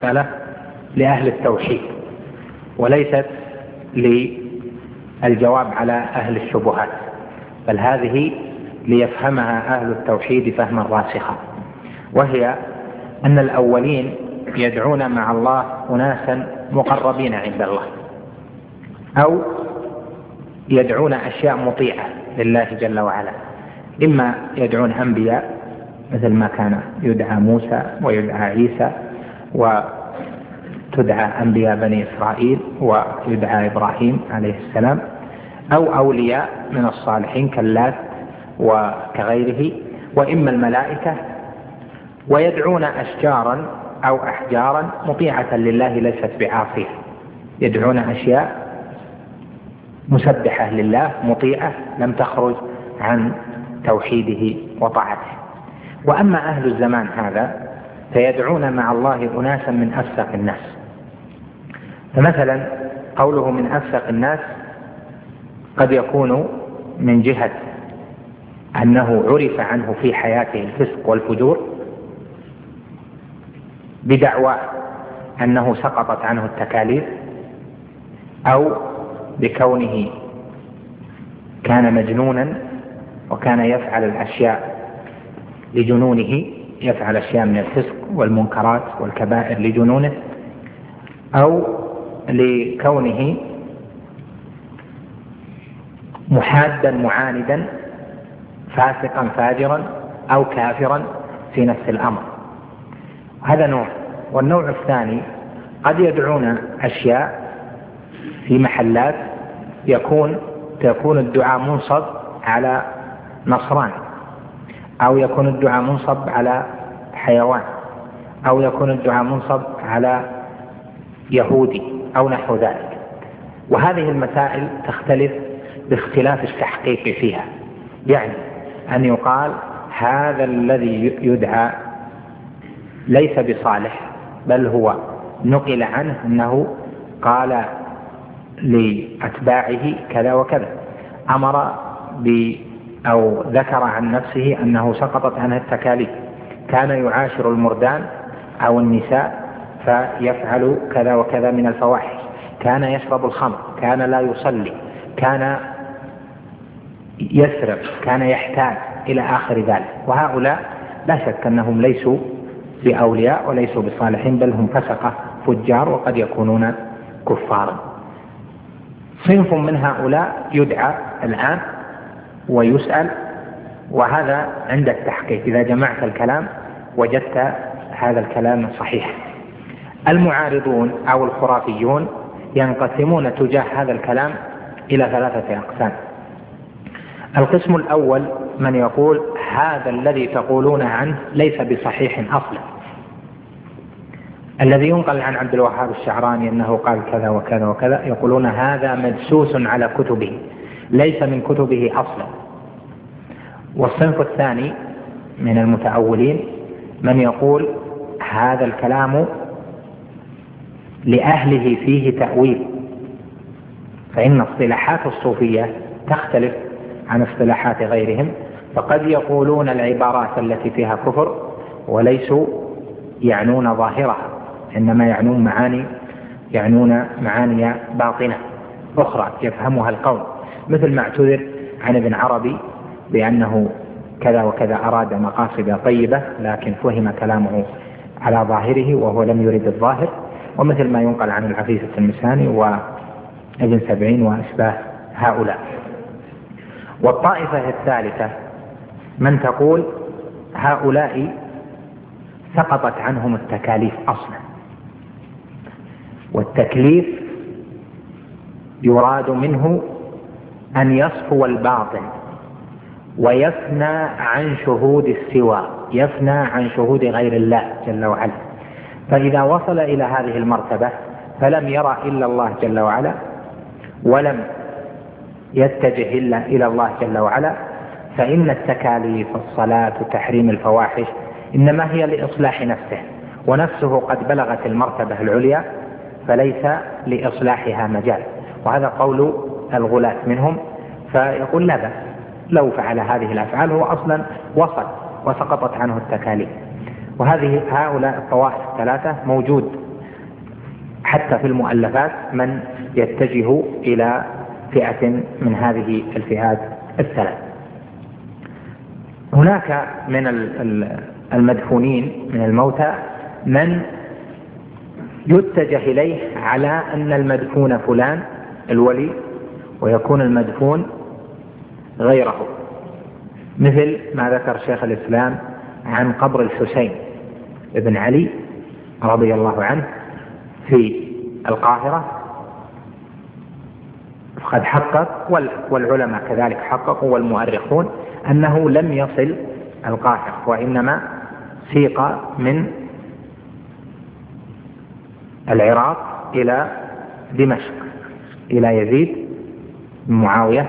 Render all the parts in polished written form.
مسألة لأهل التوحيد وليست للجواب على أهل الشبهات، بل هذه ليفهمها أهل التوحيد فهما راسخا، وهي أن الأولين يدعون مع الله أناسا مقربين عند الله، أو يدعون أشياء مطيعة لله جل وعلا، إما يدعون أنبياء مثل ما كان يدعى موسى ويدعى عيسى وتدعى أنبياء بني إسرائيل ويدعى إبراهيم عليه السلام، أو أولياء من الصالحين كاللات وكغيره، وإما الملائكة، ويدعون أشجارا أو أحجارا مطيعة لله ليست بعاصية، يدعون أشياء مسبحة لله مطيعة لم تخرج عن توحيده وطاعته. وأما أهل الزمان هذا فيدعون مع الله أناسا من أفسق الناس، فمثلا قوله من أفسق الناس قد يكون من جهة أنه عرف عنه في حياته الفسق والفجور بدعوى أنه سقطت عنه التكاليف، أو بكونه كان مجنونا وكان يفعل الأشياء لجنونه، يفعل أشياء من الفسق والمنكرات والكبائر لجنونه، أو لكونه محادا معاندا فاسقا فاجرا أو كافرا في نفس الأمر. هذا نوع. والنوع الثاني قد يدعون أشياء في محلات يكون الدعاء منصب على نصراني، أو يكون الدعاء منصب على حيوان، أو يكون الدعاء منصب على يهودي أو نحو ذلك. وهذه المسائل تختلف باختلاف التحقيق فيها، يعني أن يقال هذا الذي يدعى ليس بصالح، بل هو نقل عنه أنه قال لأتباعه كذا وكذا، أمر أو ذكر عن نفسه أنه سقطت عنه التكاليف، كان يعاشر المردان أو النساء فيفعل كذا وكذا من الفواحش، كان يشرب الخمر، كان لا يصلي، كان يسرق، كان يحتاج إلى آخر ذلك. وهؤلاء لا شك أنهم ليسوا بأولياء وليسوا بصالحين، بل هم فسقة فجار وقد يكونون كفارا. صنف من هؤلاء يدعى الآن ويسأل، وهذا عند التحقيق إذا جمعت الكلام وجدت هذا الكلام صحيح. المعارضون أو الخرافيون ينقسمون تجاه هذا الكلام إلى 3 أقسام. القسم الأول من يقول هذا الذي تقولون عنه ليس بصحيح أصلا، الذي ينقل عن عبد الوهاب الشعراني أنه قال كذا وكذا وكذا، يقولون هذا مدسوس على كتبه ليس من كتبه أصلا. والصنف الثاني من المتأولين من يقول هذا الكلام لأهله فيه تأويل، فإن اصطلاحات الصوفية تختلف عن اصطلاحات غيرهم، فقد يقولون العبارات التي فيها كفر وليسوا يعنون ظاهرها، إنما يعنون معاني باطنة أخرى يفهمها القوم، مثل ما اعتذر عن ابن عربي بأنه كذا وكذا أراد مقاصد طيبة لكن فهم كلامه على ظاهره وهو لم يرد الظاهر، ومثل ما ينقل عن العفيفة المساني وابن سبعين وأشباه هؤلاء. والطائفة الثالثة من تقول هؤلاء سقطت عنهم التكاليف أصلا، والتكليف يراد منه أن يصفو الباطن ويفنى عن شهود السوى، يفنى عن شهود غير الله جل وعلا. فإذا وصل إلى هذه المرتبة فلم يرى إلا الله جل وعلا ولم يتجه إلا إلى الله جل وعلا، فإن التكاليف الصلاة وتحريم الفواحش إنما هي لإصلاح نفسه، ونفسه قد بلغت المرتبة العليا فليس لإصلاحها مجال. وهذا قول الغلاة منهم، فيقول لا بأس لو فعل هذه الأفعال، هو أصلا وصل وسقطت عنه التكاليف. وهؤلاء الطوائف 3 موجود حتى في المؤلفات من يتجه إلى فئة من هذه الفئات الثلاث. هناك من المدفونين من الموتى من يتجه إليه على أن المدفون فلان الولي ويكون المدفون غيره، مثل ما ذكر شيخ الإسلام عن قبر الحسين ابن علي رضي الله عنه في القاهرة، قد حقق والعلماء كذلك حققوا والمؤرخون أنه لم يصل القاهرة، وإنما سيق من العراق إلى دمشق إلى يزيد بن معاوية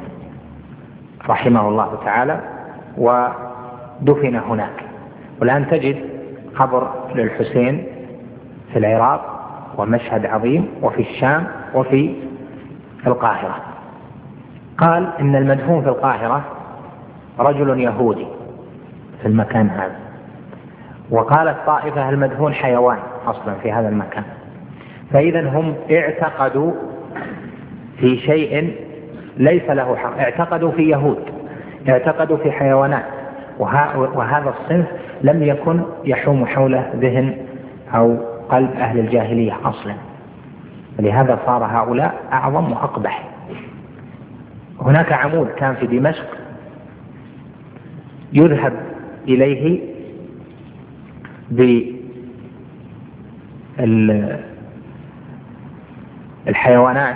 رحمه الله تعالى ودفن هناك. والآن تجد قبر للحسين في العراق ومشهد عظيم، وفي الشام وفي القاهرة. قال إن المدفون في القاهرة رجل يهودي في المكان هذا، وقالت طائفة المدفون حيوان أصلا في هذا المكان. فإذا هم اعتقدوا في شيء ليس له حق، اعتقدوا في يهود، اعتقدوا في حيوانات، وهذا الصنف لم يكن يحوم حوله ذهن أو قلب أهل الجاهلية أصلا، ولهذا صار هؤلاء أعظم وأقبح. هناك عمود كان في دمشق يذهب إليه بالحيوانات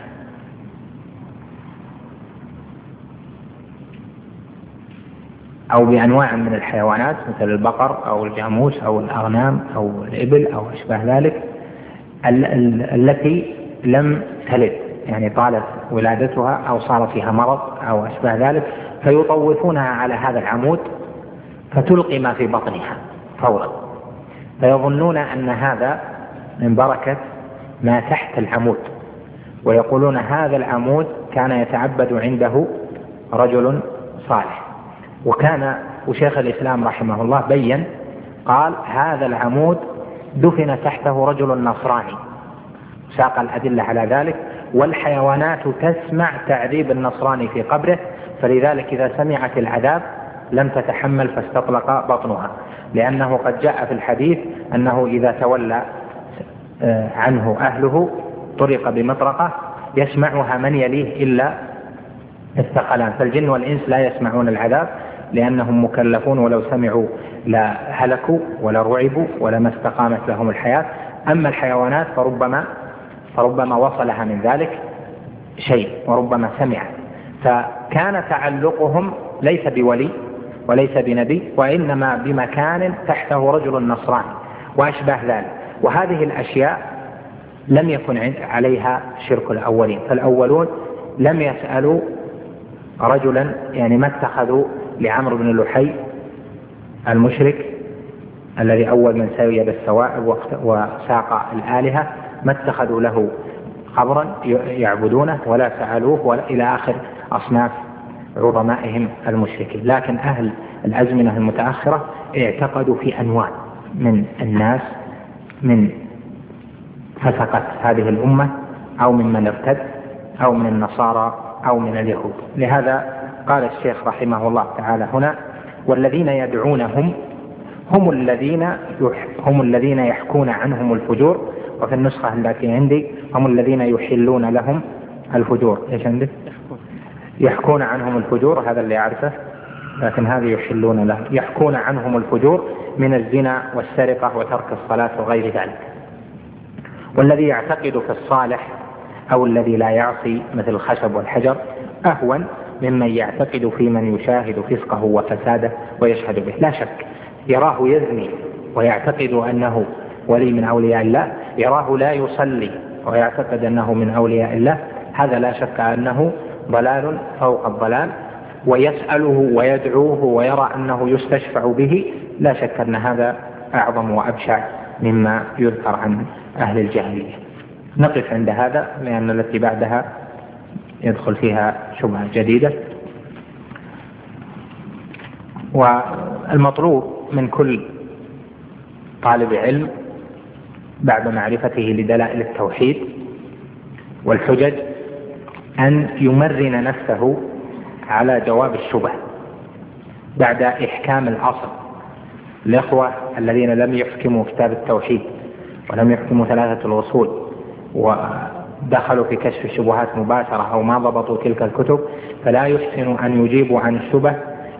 أو بأنواع من الحيوانات مثل البقر أو الجاموس أو الأغنام أو الإبل أو أشبه ذلك التي لم تلد، يعني طالت ولادتها أو صار فيها مرض أو أشبه ذلك، فيطوفونها على هذا العمود فتلقي ما في بطنها فورا، فيظنون أن هذا من بركة ما تحت العمود، ويقولون هذا العمود كان يتعبد عنده رجل صالح. وشيخ الإسلام رحمه الله بين قال هذا العمود دفن تحته رجل نصراني، ساق الأدلة على ذلك، والحيوانات تسمع تعذيب النصراني في قبره، فلذلك إذا سمعت العذاب لم تتحمل فاستطلق بطنها، لأنه قد جاء في الحديث أنه إذا تولى عنه أهله طرق بمطرقة يسمعها من يليه إلا الثقلان، فالجن والإنس لا يسمعون العذاب لأنهم مكلفون، ولو سمعوا لا هلكوا ولا رعبوا ولما استقامت لهم الحياة. أما الحيوانات فربما وصلها من ذلك شيء وربما سمعت، فكان تعلقهم ليس بولي وليس بنبي، وإنما بمكان تحته رجل نصراني وأشبه ذلك. وهذه الأشياء لم يكن عليها شرك الأولين، فالأولون لم يسألوا رجلا، يعني ما اتخذوا لعمرو بن لحي المشرك الذي أول من سوي بالسوائب وساق الآلهة، ما اتخذوا له قبرا يعبدونه ولا سألوه ولا إلى آخر أصناف عظمائهم المشركين. لكن أهل الأزمنة المتأخرة اعتقدوا في أنواع من الناس من فسقت هذه الأمة أو ممن ارتد أو من النصارى أو من اليهود. لهذا قال الشيخ رحمه الله تعالى هنا والذين يدعونهم هم الذين يحكون عنهم الفجور، وفي النسخة التي عندي هم الذين يحلون لهم الفجور. ايش عندك؟ يحكون عنهم الفجور، هذا اللي أعرفه، لكن هذه يحلون لهم، يحكون عنهم الفجور من الزنا والسرقة وترك الصلاة وغير ذلك. والذي يعتقد في الصالح أو الذي لا يعصي مثل الخشب والحجر أهون ممن يعتقد في من يشاهد فسقه وفساده ويشهد به. لا شك يراه يزني ويعتقد أنه ولي من أولياء الله، يراه لا يصلي ويعتقد أنه من أولياء الله، هذا لا شك أنه ضلال فوق الضلال، ويسأله ويدعوه ويرى أنه يستشفع به، لا شك أن هذا أعظم وأبشع مما يذكر عن أهل الجاهلية. نقف عند هذا لأن التي بعدها يدخل فيها شبهة جديدة. والمطلوب من كل طالب علم بعد معرفته لدلائل التوحيد والحجج أن يمرن نفسه على جواب الشبه بعد إحكام الأصل. الإخوة الذين لم يحكموا كتاب التوحيد ولم يحكموا ثلاثة الأصول ودخلوا في كشف الشبهات مباشرة أو ما ضبطوا تلك الكتب، فلا يحسن أن يجيبوا عن الشبه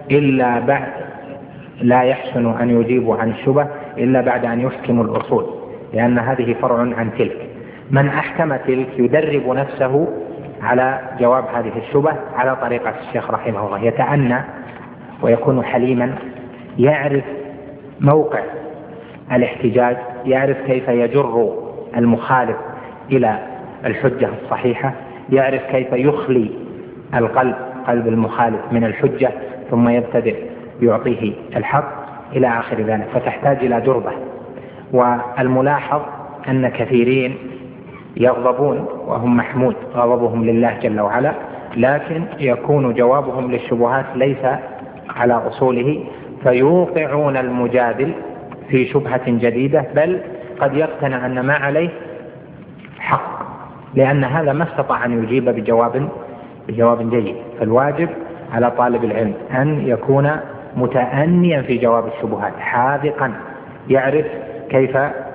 إلا بعد أن يحكموا الأصول، لأن هذه فرع عن تلك. من أحكم تلك يدرب نفسه على جواب هذه الشبه على طريقة الشيخ رحمه الله، يتأنى ويكون حليما، يعرف موقع الاحتجاج، يعرف كيف يجر المخالف إلى الحجة الصحيحة، يعرف كيف يخلي قلب المخالف من الحجة ثم يبتدئ يعطيه الحق إلى آخر ذلك، فتحتاج إلى دربة. والملاحظ أن كثيرين يغضبون وهم محمود غضبهم لله جل وعلا، لكن يكون جوابهم للشبهات ليس على أصوله، فيوقعون المجادل في شبهة جديدة، بل قد يقتنع أن ما عليه حق، لأن هذا ما استطاع أن يجيب بجواب جيد. فالواجب على طالب العلم أن يكون متأنيا في جواب الشبهات، حاذقا، يعرف كيف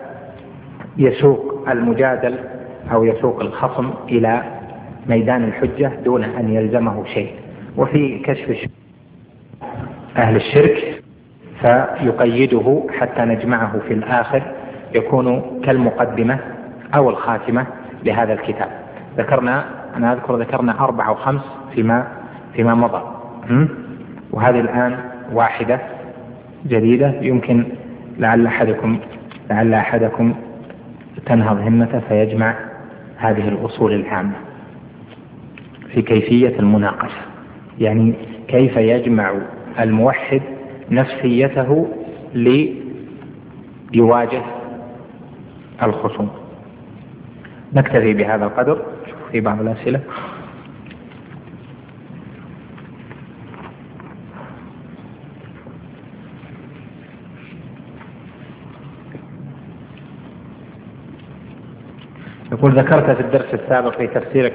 يسوق المجادل أو يسوق الخصم إلى ميدان الحجة دون أن يلزمه شيء. وفي كشف أهل الشرك فيقيده حتى نجمعه في الآخر، يكون كالمقدمة أو الخاتمة لهذا الكتاب. ذكرنا 4 أو 5 فيما مضى، وهذه الآن واحدة جديدة. يمكن لعل أحدكم تنهض همته فيجمع هذه الأصول العامة في كيفية المناقشة، يعني كيف يجمع الموحد نفسيته ليواجه الخصوم. نكتفي بهذا القدر. شوف في بعض الأسئلة. يقول: ذكرت في الدرس السابق في تفسير